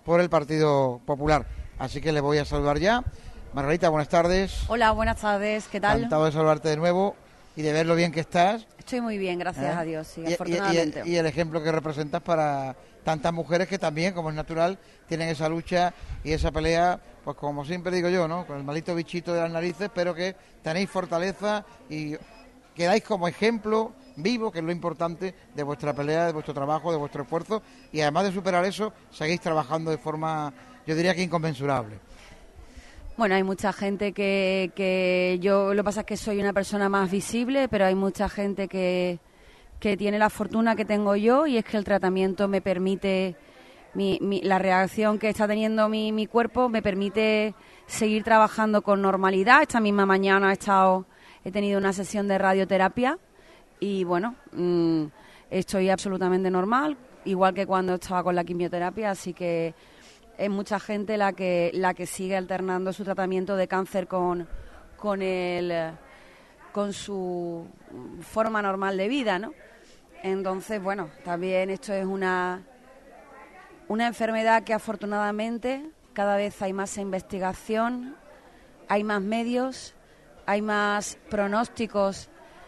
por el Partido Popular. Así que le voy a saludar ya. Margarita, buenas tardes. Hola, buenas tardes, ¿qué tal? Encantado de saludarte de nuevo y de ver lo bien que estás. Estoy muy bien, gracias a Dios, sí, afortunadamente. Y el ejemplo que representas para tantas mujeres que también, como es natural, tienen esa lucha y esa pelea, pues como siempre digo yo, ¿no? Con el maldito bichito de las narices, pero que tenéis fortaleza y quedáis como ejemplo vivo, que es lo importante de vuestra pelea, de vuestro trabajo, de vuestro esfuerzo, y además de superar eso, seguís trabajando de forma, yo diría que inconmensurable. Bueno, hay mucha gente que yo, lo que pasa es que soy una persona más visible, pero hay mucha gente que tiene la fortuna que tengo yo, y es que el tratamiento me permite, la reacción que está teniendo mi cuerpo me permite seguir trabajando con normalidad. Esta misma mañana he tenido una sesión de radioterapia y bueno, estoy absolutamente normal, igual que cuando estaba con la quimioterapia, así que es mucha gente la que sigue alternando su tratamiento de cáncer con su forma normal de vida, ¿no? Entonces, bueno, también esto es una enfermedad que afortunadamente cada vez hay más investigación, hay más medios, hay más pronósticos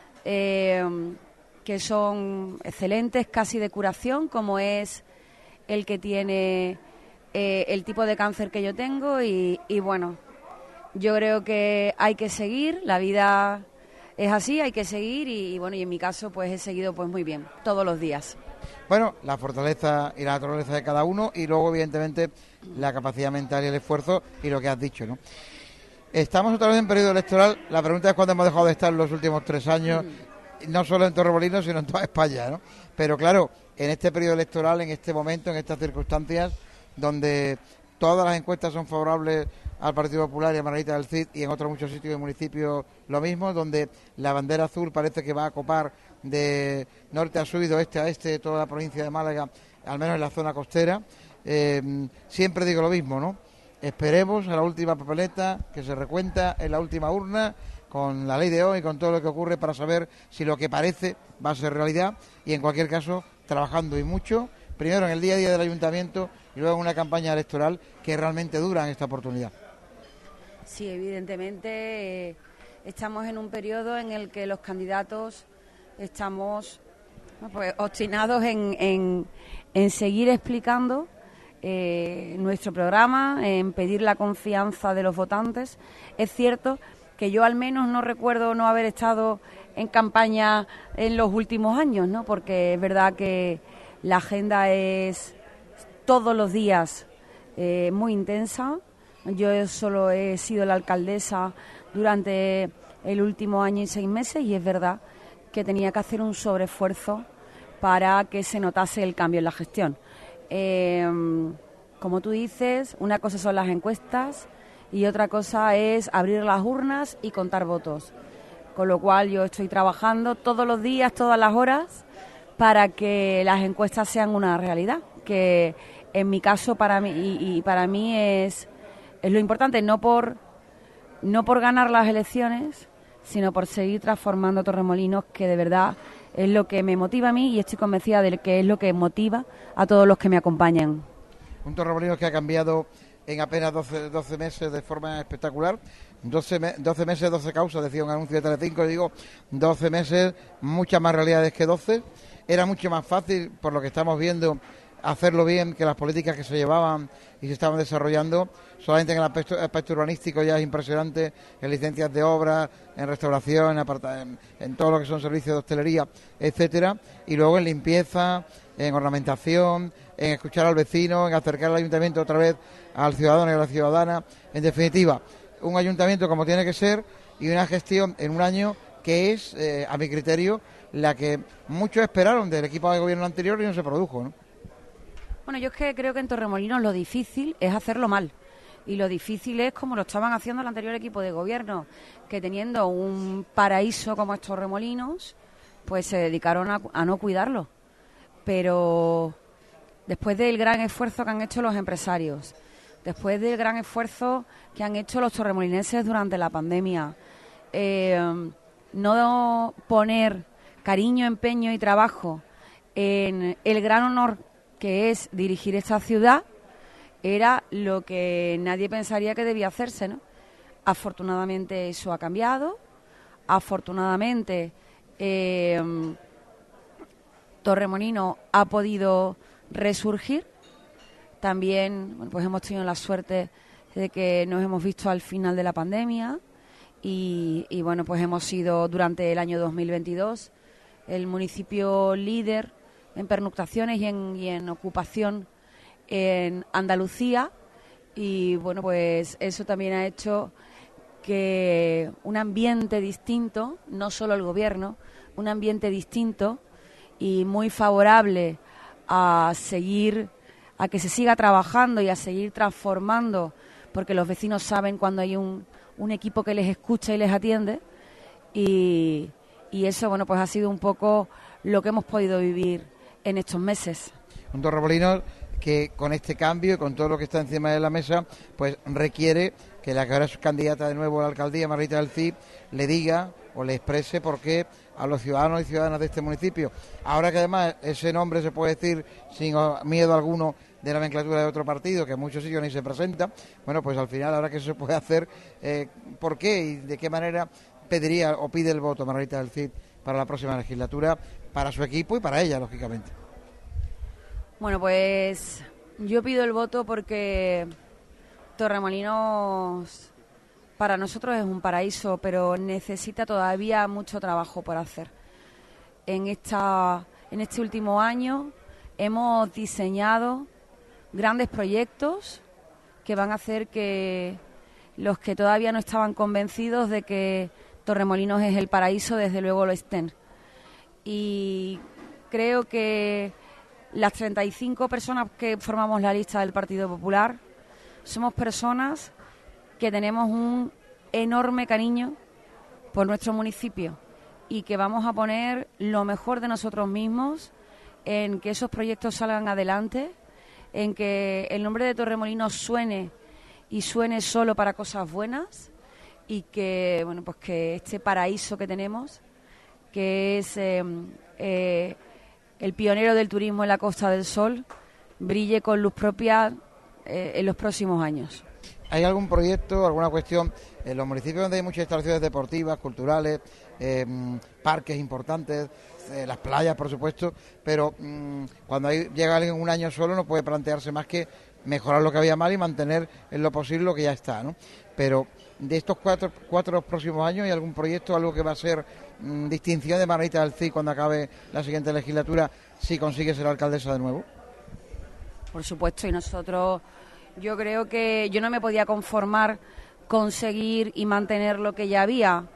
que son excelentes, casi de curación, como es el que tiene el tipo de cáncer que yo tengo y bueno, yo creo que hay que seguir, la vida es así, hay que seguir y bueno, y en mi caso pues he seguido pues muy bien, todos los días. Bueno, la fortaleza y la naturaleza de cada uno y luego evidentemente la capacidad mental y el esfuerzo y lo que has dicho, ¿no? Estamos otra vez en periodo electoral, la pregunta es cuándo hemos dejado de estar los últimos 3 años, no solo en Torremolinos sino en toda España, ¿no? Pero claro, en este periodo electoral, en este momento, en estas circunstancias, donde todas las encuestas son favorables al Partido Popular y a Margarita del Cid, y en otros muchos sitios y municipios lo mismo, donde la bandera azul parece que va a copar de norte a sur y de oeste a este toda la provincia de Málaga, al menos en la zona costera. Siempre digo lo mismo, ¿no? Esperemos a la última papeleta que se recuenta en la última urna, con la ley de hoy, con todo lo que ocurre, para saber si lo que parece va a ser realidad, y en cualquier caso trabajando y mucho, primero en el día a día del ayuntamiento y luego en una campaña electoral que realmente dura en esta oportunidad. Sí, evidentemente estamos en un periodo en el que los candidatos estamos pues obstinados en seguir explicando nuestro programa, en pedir la confianza de los votantes. Es cierto que yo al menos no recuerdo no haber estado en campaña en los últimos años, ¿no? Porque es verdad que la agenda es todos los días muy intensa. Yo solo he sido la alcaldesa durante el último año y 6 meses y es verdad que tenía que hacer un sobreesfuerzo para que se notase el cambio en la gestión. Como tú dices, una cosa son las encuestas y otra cosa es abrir las urnas y contar votos. Con lo cual yo estoy trabajando todos los días, todas las horas, para que las encuestas sean una realidad, que en mi caso para mí es lo importante, no por ganar las elecciones, sino por seguir transformando Torremolinos, que de verdad es lo que me motiva a mí y estoy convencida de que es lo que motiva a todos los que me acompañan. Un Torremolinos que ha cambiado en apenas 12 meses de forma espectacular. 12 meses, 12 causas, decía un anuncio de Telecinco, digo, 12 meses, muchas más realidades que 12. Era mucho más fácil, por lo que estamos viendo, hacerlo bien, que las políticas que se llevaban y se estaban desarrollando. Solamente en el aspecto urbanístico ya es impresionante, en licencias de obra, en restauración, en todo lo que son servicios de hostelería, etcétera, y luego en limpieza, en ornamentación, en escuchar al vecino, en acercar al ayuntamiento otra vez al ciudadano y a la ciudadana. En definitiva, un ayuntamiento como tiene que ser y una gestión en un año que es, a mi criterio, la que muchos esperaron del equipo de gobierno anterior y no se produjo, ¿no? Bueno, yo es que creo que en Torremolinos lo difícil es hacerlo mal. Y lo difícil es como lo estaban haciendo el anterior equipo de gobierno, que teniendo un paraíso como es Torremolinos, pues se dedicaron a no cuidarlo. Pero después del gran esfuerzo que han hecho los empresarios, después del gran esfuerzo que han hecho los torremolinenses durante la pandemia, no poner cariño, empeño y trabajo en el gran honor que es dirigir esta ciudad, era lo que nadie pensaría que debía hacerse, ¿no? Afortunadamente eso ha cambiado, afortunadamente Torremolinos ha podido resurgir. También, bueno, pues hemos tenido la suerte de que nos hemos visto al final de la pandemia y bueno, pues hemos sido durante el año 2022 el municipio líder en pernoctaciones y en ocupación en Andalucía, y bueno, pues eso también ha hecho que un ambiente distinto, no solo el gobierno, un ambiente distinto y muy favorable a que se siga trabajando y a seguir transformando, porque los vecinos saben cuando hay un equipo que les escucha y les atiende, y eso, bueno, pues ha sido un poco lo que hemos podido vivir en estos meses. Un Torremolinos que con este cambio y con todo lo que está encima de la mesa, pues requiere que la que ahora es candidata de nuevo a la alcaldía, Margarita del Cid, le diga o le exprese por qué a los ciudadanos y ciudadanas de este municipio, ahora que además ese nombre se puede decir sin miedo alguno de la nomenclatura de otro partido, que en muchos sitios ni se presenta, bueno, pues al final, ahora que se puede hacer, ¿por qué y de qué manera pediría o pide el voto Margarita del Cid para la próxima legislatura, para su equipo y para ella, lógicamente? Bueno, pues yo pido el voto porque Torremolinos para nosotros es un paraíso, pero necesita todavía mucho trabajo por hacer. En este último año hemos diseñado grandes proyectos que van a hacer que los que todavía no estaban convencidos de que Torremolinos es el paraíso, desde luego lo estén. Y creo que las 35 personas que formamos la lista del Partido Popular somos personas que tenemos un enorme cariño por nuestro municipio y que vamos a poner lo mejor de nosotros mismos en que esos proyectos salgan adelante, en que el nombre de Torremolinos suene y suene solo para cosas buenas, y que, bueno, pues que este paraíso que tenemos, que es el pionero del turismo en la Costa del Sol, brille con luz propia en los próximos años. ¿Hay algún proyecto, alguna cuestión en los municipios donde hay muchas instalaciones deportivas, culturales, parques importantes, las playas, por supuesto, pero cuando llega alguien un año solo no puede plantearse más que mejorar lo que había mal y mantener en lo posible lo que ya está, ¿no? Pero de estos cuatro próximos años, ¿hay algún proyecto, algo que va a ser distinción de Margarita del Cid cuando acabe la siguiente legislatura, si consigue ser alcaldesa de nuevo? Por supuesto, y nosotros, yo creo que yo no me podía conformar con seguir y mantener lo que ya había,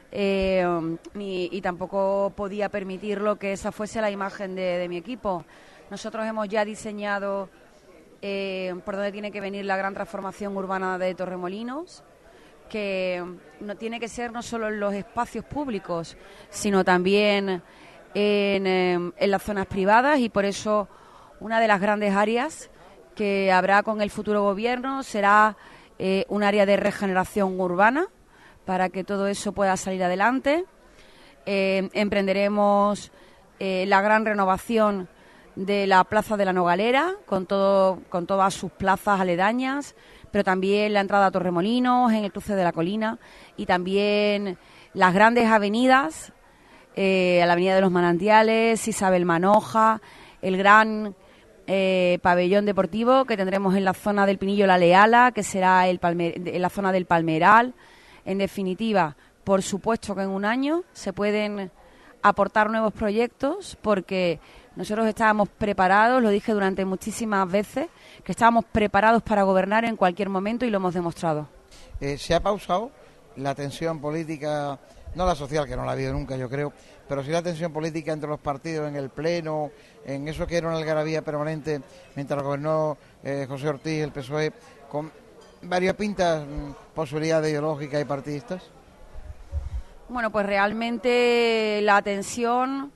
y tampoco podía permitirlo que esa fuese la imagen de mi equipo. Nosotros hemos ya diseñado por dónde tiene que venir la gran transformación urbana de Torremolinos, que no tiene que ser no solo en los espacios públicos, sino también en las zonas privadas, y por eso una de las grandes áreas que habrá con el futuro gobierno será un área de regeneración urbana para que todo eso pueda salir adelante. Emprenderemos la gran renovación de la Plaza de la Nogalera con todas sus plazas aledañas, pero también la entrada a Torremolinos en el cruce de la Colina, y también las grandes avenidas, la Avenida de los Manantiales, Isabel Manoja, el gran pabellón deportivo que tendremos en la zona del Pinillo La Leala, que será en la zona del Palmeral. En definitiva, por supuesto que en un año se pueden aportar nuevos proyectos, porque nosotros estábamos preparados, lo dije durante muchísimas veces, que estábamos preparados para gobernar en cualquier momento, y lo hemos demostrado. ¿Se ha pausado la tensión política, no la social, que no la ha habido nunca, yo creo, pero sí la tensión política entre los partidos en el Pleno, en eso que era una algarabía permanente mientras gobernó José Ortiz, el PSOE, con variopintas posibilidades ideológicas y partidistas? Bueno, pues realmente la tensión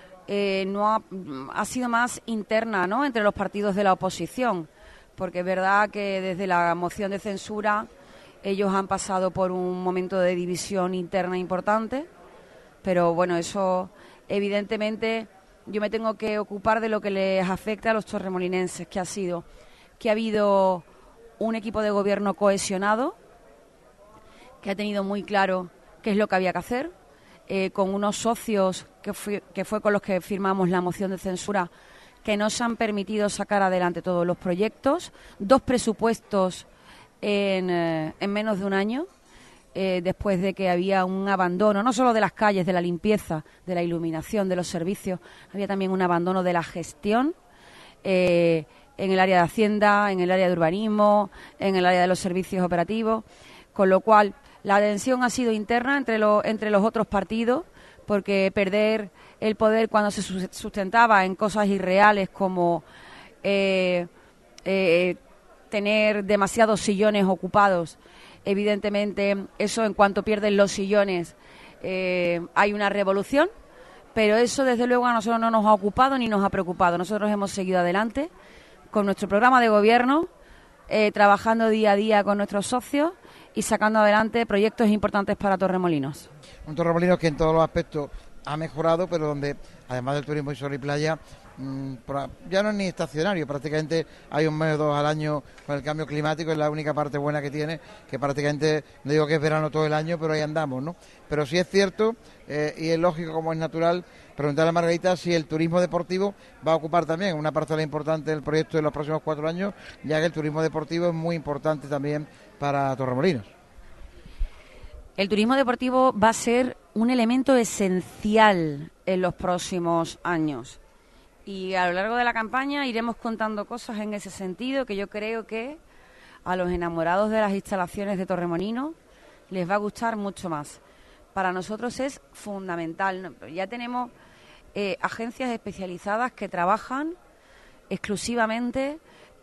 ha sido más interna, ¿no?, entre los partidos de la oposición, porque es verdad que desde la moción de censura ellos han pasado por un momento de división interna importante, pero bueno, eso evidentemente yo me tengo que ocupar de lo que les afecta a los torremolinenses, que ha sido que ha habido un equipo de gobierno cohesionado, que ha tenido muy claro qué es lo que había que hacer, con unos socios que fue con los que firmamos la moción de censura, que nos han permitido sacar adelante todos los proyectos, 2 presupuestos en menos de un año, después de que había un abandono, no solo de las calles, de la limpieza, de la iluminación, de los servicios, había también un abandono de la gestión en el área de Hacienda, en el área de urbanismo, en el área de los servicios operativos, con lo cual la tensión ha sido interna entre los otros partidos, porque perder el poder cuando se sustentaba en cosas irreales como tener demasiados sillones ocupados, evidentemente eso, en cuanto pierden los sillones, hay una revolución, pero eso desde luego a nosotros no nos ha ocupado ni nos ha preocupado. Nosotros hemos seguido adelante con nuestro programa de gobierno, trabajando día a día con nuestros socios y sacando adelante proyectos importantes para Torremolinos. Un Torremolinos que en todos los aspectos ha mejorado, pero donde además del turismo y sol y playa, ya no es ni estacionario, prácticamente hay un mes o 2 al año con el cambio climático, es la única parte buena que tiene, que prácticamente, no digo que es verano todo el año, pero ahí andamos, ¿no? Pero sí es cierto, y es lógico, como es natural, preguntarle a Margarita si el turismo deportivo va a ocupar también una parcela importante del proyecto de los próximos 4 años, ya que el turismo deportivo es muy importante también para Torremolinos. El turismo deportivo va a ser un elemento esencial en los próximos años. Y a lo largo de la campaña iremos contando cosas en ese sentido, que yo creo que a los enamorados de las instalaciones de Torremolinos les va a gustar mucho más. Para nosotros es fundamental. Ya tenemos agencias especializadas que trabajan exclusivamente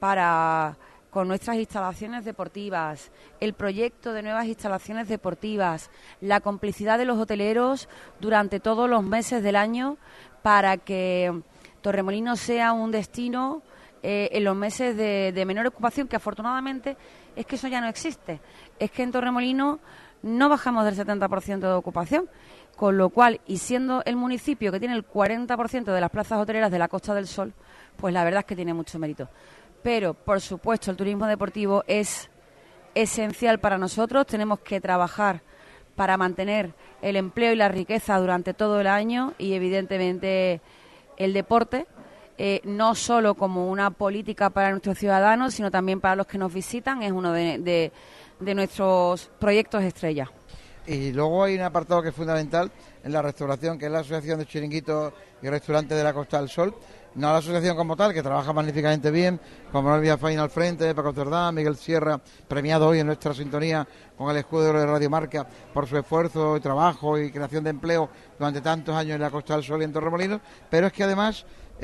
con nuestras instalaciones deportivas, el proyecto de nuevas instalaciones deportivas, la complicidad de los hoteleros durante todos los meses del año para que Torremolinos sea un destino en los meses de menor ocupación, que afortunadamente es que eso ya no existe. Es que en Torremolinos no bajamos del 70% de ocupación, con lo cual, y siendo el municipio que tiene el 40% de las plazas hoteleras de la Costa del Sol, pues la verdad es que tiene mucho mérito. Pero, por supuesto, el turismo deportivo es esencial para nosotros. Tenemos que trabajar para mantener el empleo y la riqueza durante todo el año y, evidentemente, el deporte, no solo como una política para nuestros ciudadanos, sino también para los que nos visitan, es uno de nuestros proyectos estrella. Y luego hay un apartado que es fundamental en la restauración, que es la Asociación de Chiringuitos y Restaurantes de la Costa del Sol. No la asociación como tal, que trabaja magníficamente bien, con Manuel Villafaña al frente, Paco Tordán, Miguel Sierra, premiado hoy en nuestra sintonía con el escudo de Radio Marca por su esfuerzo y trabajo y creación de empleo durante tantos años en la Costa del Sol y en Torremolinos. Pero es que además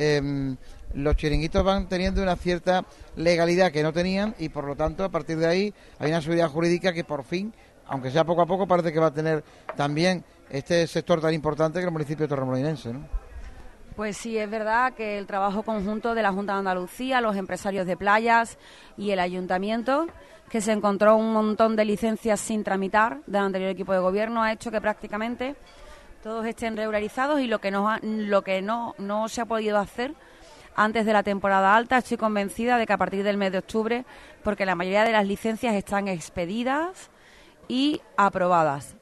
los chiringuitos van teniendo una cierta legalidad que no tenían y por lo tanto a partir de ahí hay una seguridad jurídica que por fin, aunque sea poco a poco, parece que va a tener también este sector tan importante que es el municipio torremolinense, ¿no? Pues sí, es verdad que el trabajo conjunto de la Junta de Andalucía, los empresarios de playas y el Ayuntamiento, que se encontró un montón de licencias sin tramitar del anterior equipo de gobierno, ha hecho que prácticamente todos estén regularizados y lo que no se ha podido hacer antes de la temporada alta. Estoy convencida de que a partir del mes de octubre, porque la mayoría de las licencias están expedidas y aprobadas.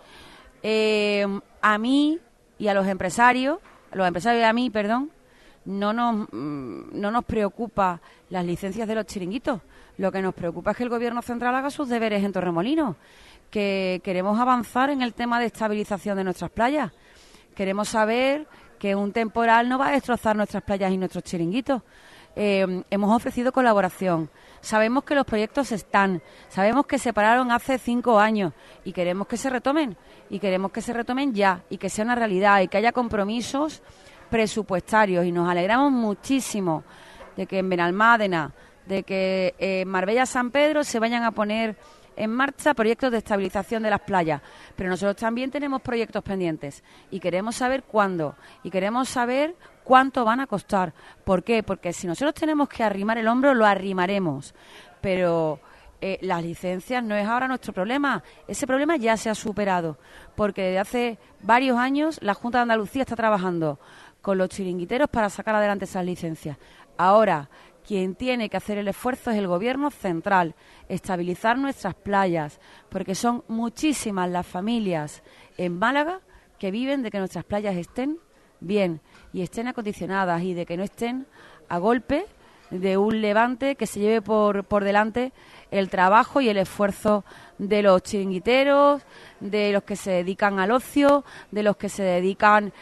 A mí y a los empresarios y a mí, no nos preocupa las licencias de los chiringuitos. Lo que nos preocupa es que el Gobierno central haga sus deberes en Torremolinos, que queremos avanzar en el tema de estabilización de nuestras playas. Queremos saber que un temporal no va a destrozar nuestras playas y nuestros chiringuitos. Hemos ofrecido colaboración. Sabemos que los proyectos sabemos que se pararon hace 5 años y queremos que se retomen ya y que sea una realidad y que haya compromisos presupuestarios, y nos alegramos muchísimo de que en Benalmádena, de que en Marbella San Pedro se vayan a poner en marcha proyectos de estabilización de las playas, pero nosotros también tenemos proyectos pendientes y queremos saber cuándo y queremos saber cuánto van a costar. ¿Por qué? Porque si nosotros tenemos que arrimar el hombro, lo arrimaremos, pero las licencias no es ahora nuestro problema. Ese problema ya se ha superado, porque desde hace varios años la Junta de Andalucía está trabajando con los chiringuiteros para sacar adelante esas licencias. Ahora quien tiene que hacer el esfuerzo es el Gobierno central, estabilizar nuestras playas, porque son muchísimas las familias en Málaga que viven de que nuestras playas estén bien y estén acondicionadas y de que no estén a golpe de un levante que se lleve por delante el trabajo y el esfuerzo de los chiringuiteros, de los que se dedican al ocio, de los que se dedican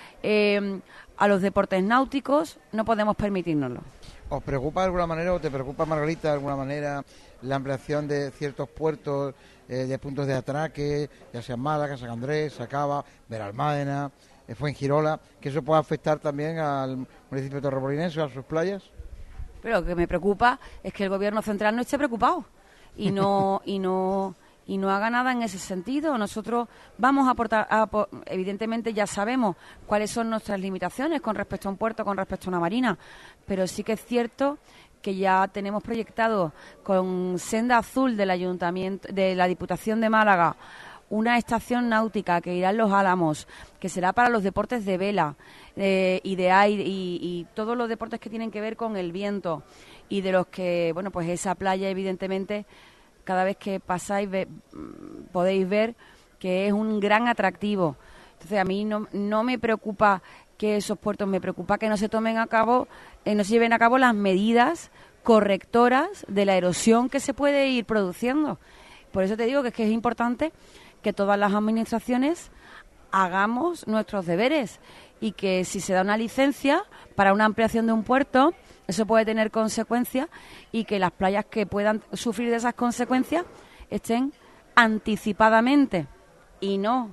a los deportes náuticos. No podemos permitírnoslo. ¿Os preocupa de alguna manera o te preocupa, Margarita, de alguna manera la ampliación de ciertos puertos, de puntos de atraque, ya sea en Málaga, San Andrés, Sacaba, Benalmádena, Fuengirola, que eso pueda afectar también al municipio de torremolinense, a sus playas? Pero lo que me preocupa es que el Gobierno central no esté preocupado y no haga nada en ese sentido. Nosotros vamos a aportar, evidentemente ya sabemos cuáles son nuestras limitaciones con respecto a un puerto, con respecto a una marina, pero sí que es cierto que ya tenemos proyectado con Senda Azul del Ayuntamiento, de la Diputación de Málaga, una estación náutica que irá en Los Álamos, que será para los deportes de vela y de aire y todos los deportes que tienen que ver con el viento, y de los que, bueno, pues esa playa evidentemente cada vez que pasáis podéis ver que es un gran atractivo. Entonces a mí no me preocupa que esos puertos, me preocupa que no se tomen a cabo, no se lleven a cabo las medidas correctoras de la erosión que se puede ir produciendo. Por eso te digo que es importante que todas las administraciones hagamos nuestros deberes y que si se da una licencia para una ampliación de un puerto, eso puede tener consecuencias y que las playas que puedan sufrir de esas consecuencias estén anticipadamente y no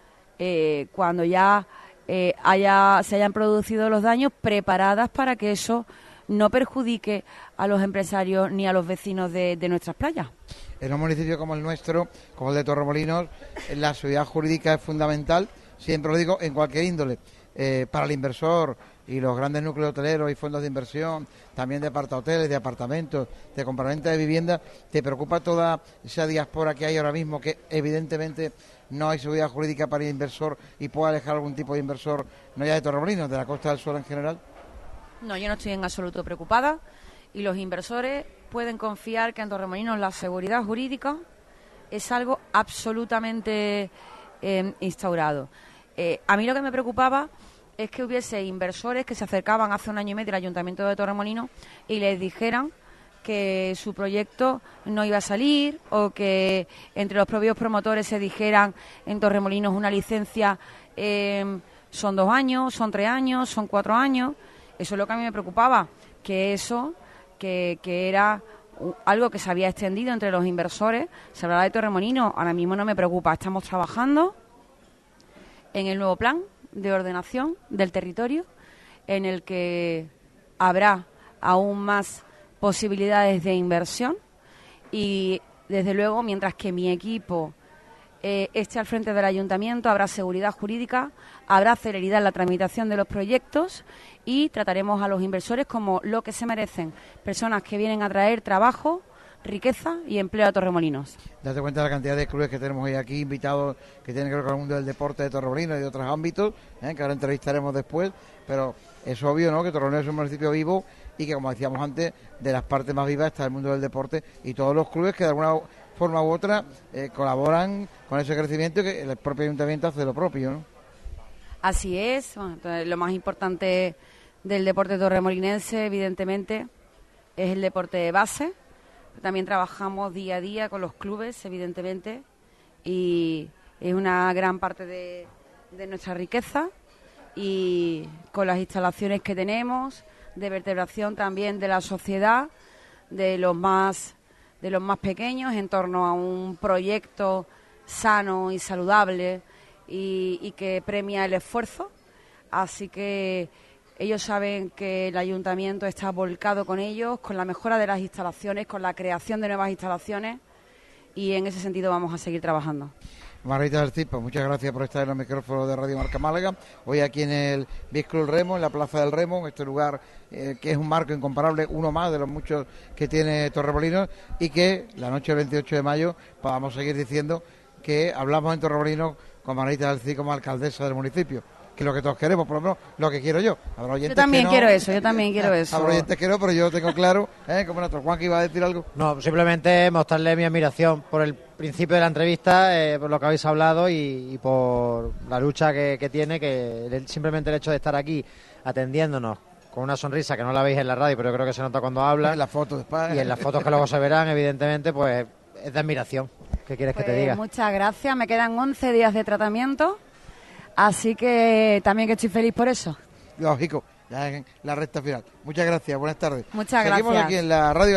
cuando ya se hayan producido los daños, preparadas para que eso no perjudique a los empresarios ni a los vecinos de nuestras playas. En un municipio como el nuestro, como el de Torremolinos, la seguridad jurídica es fundamental, siempre lo digo, en cualquier índole, para el inversor y los grandes núcleos hoteleros y fondos de inversión, también de apartahoteles, de apartamentos, de compraventa de viviendas. ¿Te preocupa toda esa diáspora que hay ahora mismo, que evidentemente no hay seguridad jurídica para el inversor y puede alejar algún tipo de inversor, no ya de Torremolinos, de la Costa del Sol en general? No, yo no estoy en absoluto preocupada y los inversores pueden confiar que en Torremolinos la seguridad jurídica es algo absolutamente instaurado. A mí lo que me preocupaba es que hubiese inversores que se acercaban hace un año y medio al Ayuntamiento de Torremolinos y les dijeran que su proyecto no iba a salir, o que entre los propios promotores se dijeran en Torremolinos una licencia son 2 años, son 3 años, son 4 años. Eso es lo que a mí me preocupaba, que eso, que era algo que se había extendido entre los inversores. Se hablaba de Torremolinos, ahora mismo no me preocupa. Estamos trabajando en el nuevo plan de ordenación del territorio, en el que habrá aún más posibilidades de inversión y, desde luego, mientras que mi equipo esté al frente del ayuntamiento, habrá seguridad jurídica, habrá celeridad en la tramitación de los proyectos y trataremos a los inversores como lo que se merecen, personas que vienen a traer trabajo, riqueza y empleo a Torremolinos. Date cuenta de la cantidad de clubes que tenemos hoy aquí, invitados que tienen que ver con el mundo del deporte de Torremolinos y de otros ámbitos, que ahora entrevistaremos después, pero es obvio, ¿no?, que Torremolinos es un municipio vivo y que, como decíamos antes, de las partes más vivas está el mundo del deporte y todos los clubes que de alguna forma u otra colaboran con ese crecimiento, y que el propio ayuntamiento hace lo propio, ¿no? Así es. Bueno, entonces, lo más importante del deporte torremolinense, evidentemente, es el deporte de base. También trabajamos día a día con los clubes, evidentemente, y es una gran parte de nuestra riqueza, y con las instalaciones que tenemos de vertebración también de la sociedad, de los más pequeños, en torno a un proyecto sano y saludable y que premia el esfuerzo. Así que ellos saben que el ayuntamiento está volcado con ellos, con la mejora de las instalaciones, con la creación de nuevas instalaciones, y en ese sentido vamos a seguir trabajando. Margarita del Cid, muchas gracias por estar en los micrófonos de Radio Marca Málaga, hoy aquí en el Beach Club Remo, en la Plaza del Remo, en este lugar que es un marco incomparable, uno más de los muchos que tiene Torremolinos, y que la noche del 28 de mayo podamos seguir diciendo que hablamos en Torremolinos con Margarita del Cid como alcaldesa del municipio. que lo que todos queremos, por lo menos lo que quiero yo. Habrá oyentes yo también que no, quiero eso, yo también quiero eso. Habrá oyentes que no, pero yo tengo claro, como nuestro Juan que iba a decir algo. No, simplemente mostrarle mi admiración por el principio de la entrevista, por lo que habéis hablado y por la lucha que tiene, simplemente el hecho de estar aquí atendiéndonos con una sonrisa que no la veis en la radio, pero yo creo que se nota cuando habla. En las fotos después. Y en las fotos que luego se verán, evidentemente, pues es de admiración. ¿Qué quieres que te diga? Muchas gracias, me quedan 11 días de tratamiento, así que también que estoy feliz por eso. Lógico, ya en la recta final. Muchas gracias, buenas tardes. Muchas Seguimos gracias. aquí en la radio.